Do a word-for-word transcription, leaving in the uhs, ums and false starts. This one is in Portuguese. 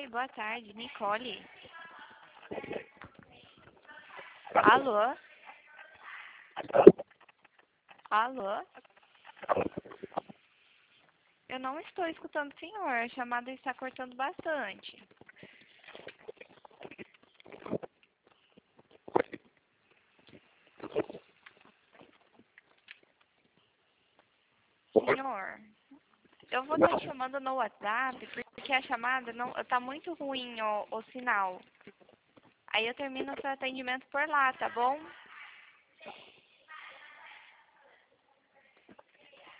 Oi, boa tarde, Nicole. Alô? Alô? Eu não estou escutando o senhor, a chamada está cortando bastante. Senhor, eu vou estar te chamando no WhatsApp porque a chamada não tá muito ruim o, o sinal. Aí eu termino o seu atendimento por lá, tá bom?